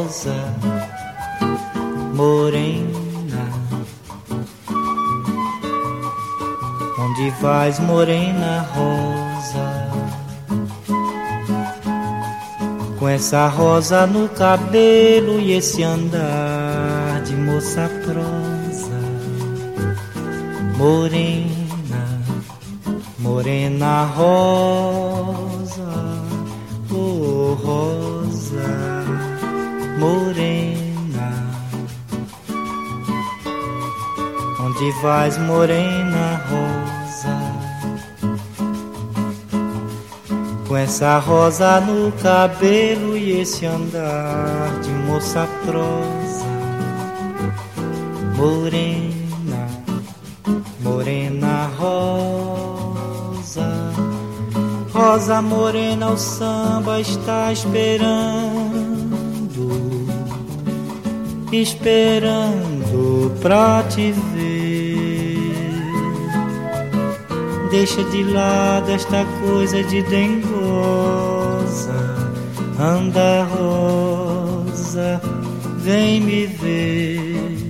rosa morena, onde vais, morena rosa? Com essa rosa no cabelo e esse andar de moça prosa, morena, morena rosa, oh rosa morena, onde vais, morena rosa? Com essa rosa no cabelo e esse andar de moça prosa, morena, morena rosa, rosa morena, o samba está esperando pra te ver. Deixa de lado esta coisa de dengosa, anda rosa, vem me ver.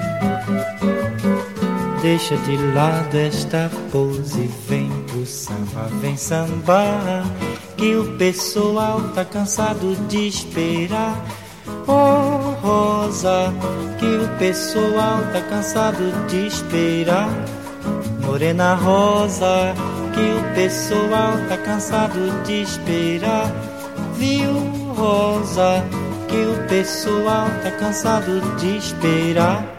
Deixa de lado esta pose, vem pro samba, vem sambar, que o pessoal tá cansado de esperar. Oh rosa, que o pessoal tá cansado de esperar. Morena rosa, que o pessoal tá cansado de esperar. Viu, rosa, que o pessoal tá cansado de esperar.